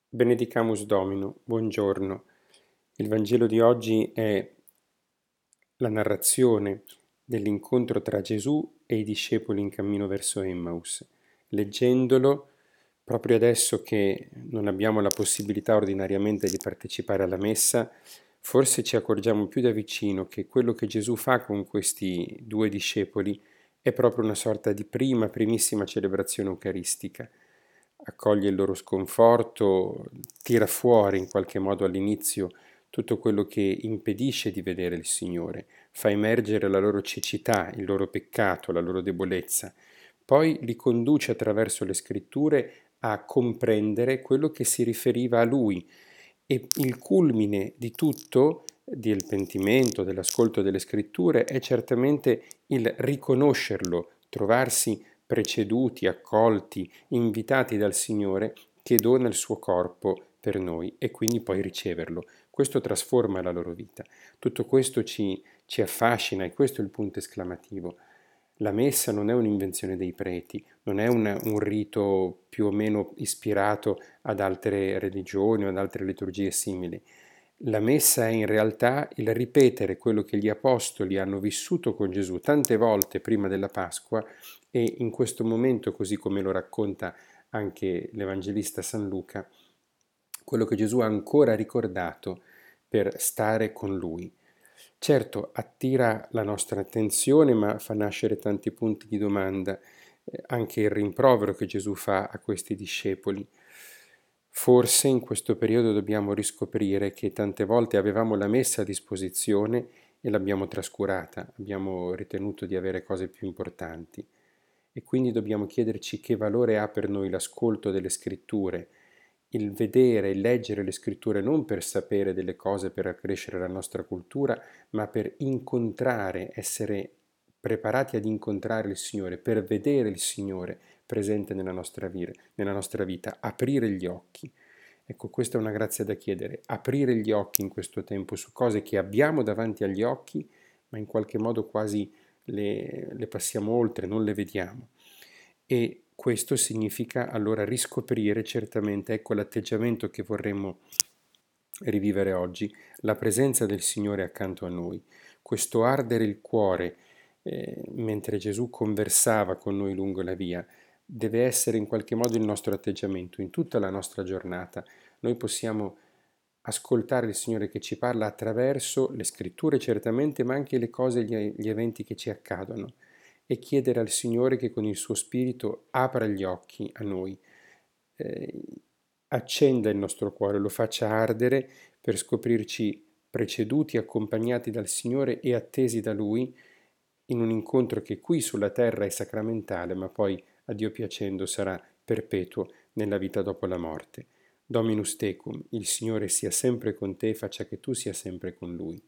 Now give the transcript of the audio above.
Benedicamus Domino, buongiorno. Il Vangelo di oggi è la narrazione dell'incontro tra Gesù e i discepoli in cammino verso Emmaus. Leggendolo, proprio adesso che non abbiamo la possibilità ordinariamente di partecipare alla messa, forse ci accorgiamo più da vicino che quello che Gesù fa con questi due discepoli è proprio una sorta di primissima celebrazione eucaristica. Accoglie il loro sconforto, tira fuori in qualche modo all'inizio tutto quello che impedisce di vedere il Signore, fa emergere la loro cecità, il loro peccato, la loro debolezza. Poi li conduce attraverso le scritture a comprendere quello che si riferiva a Lui e il culmine di tutto, del pentimento, dell'ascolto delle scritture, è certamente il riconoscerlo, trovarsi preceduti, accolti, invitati dal Signore che dona il suo corpo per noi e quindi poi riceverlo. Questo trasforma la loro vita. Tutto questo ci affascina e questo è il punto esclamativo. La messa non è un'invenzione dei preti, non è un rito più o meno ispirato ad altre religioni o ad altre liturgie simili. La messa è in realtà il ripetere quello che gli apostoli hanno vissuto con Gesù tante volte prima della Pasqua e in questo momento, così come lo racconta anche l'Evangelista San Luca, quello che Gesù ha ancora ricordato per stare con lui. Certo, attira la nostra attenzione, ma fa nascere tanti punti di domanda, anche il rimprovero che Gesù fa a questi discepoli. Forse in questo periodo dobbiamo riscoprire che tante volte avevamo la messa a disposizione e l'abbiamo trascurata, abbiamo ritenuto di avere cose più importanti. E quindi dobbiamo chiederci che valore ha per noi l'ascolto delle scritture, il vedere, il leggere le scritture non per sapere delle cose, per accrescere la nostra cultura, ma per incontrare, essere preparati ad incontrare il Signore, per vedere il Signore presente nella nostra vita, aprire gli occhi. Ecco, questa è una grazia da chiedere, aprire gli occhi in questo tempo su cose che abbiamo davanti agli occhi, ma in qualche modo quasi le passiamo oltre, non le vediamo. E questo significa allora riscoprire certamente, ecco l'atteggiamento che vorremmo rivivere oggi, la presenza del Signore accanto a noi, questo ardere il cuore mentre Gesù conversava con noi lungo la via, deve essere in qualche modo il nostro atteggiamento in tutta la nostra giornata. Noi possiamo ascoltare il Signore che ci parla attraverso le scritture certamente, ma anche le cose, gli eventi che ci accadono e chiedere al Signore che con il suo Spirito apra gli occhi a noi, eh, accenda il nostro cuore, lo faccia ardere per scoprirci preceduti, accompagnati dal Signore e attesi da Lui in un incontro che qui sulla terra è sacramentale, ma poi, a Dio piacendo, sarà perpetuo nella vita dopo la morte. Dominus tecum, il Signore sia sempre con te, faccia che tu sia sempre con Lui.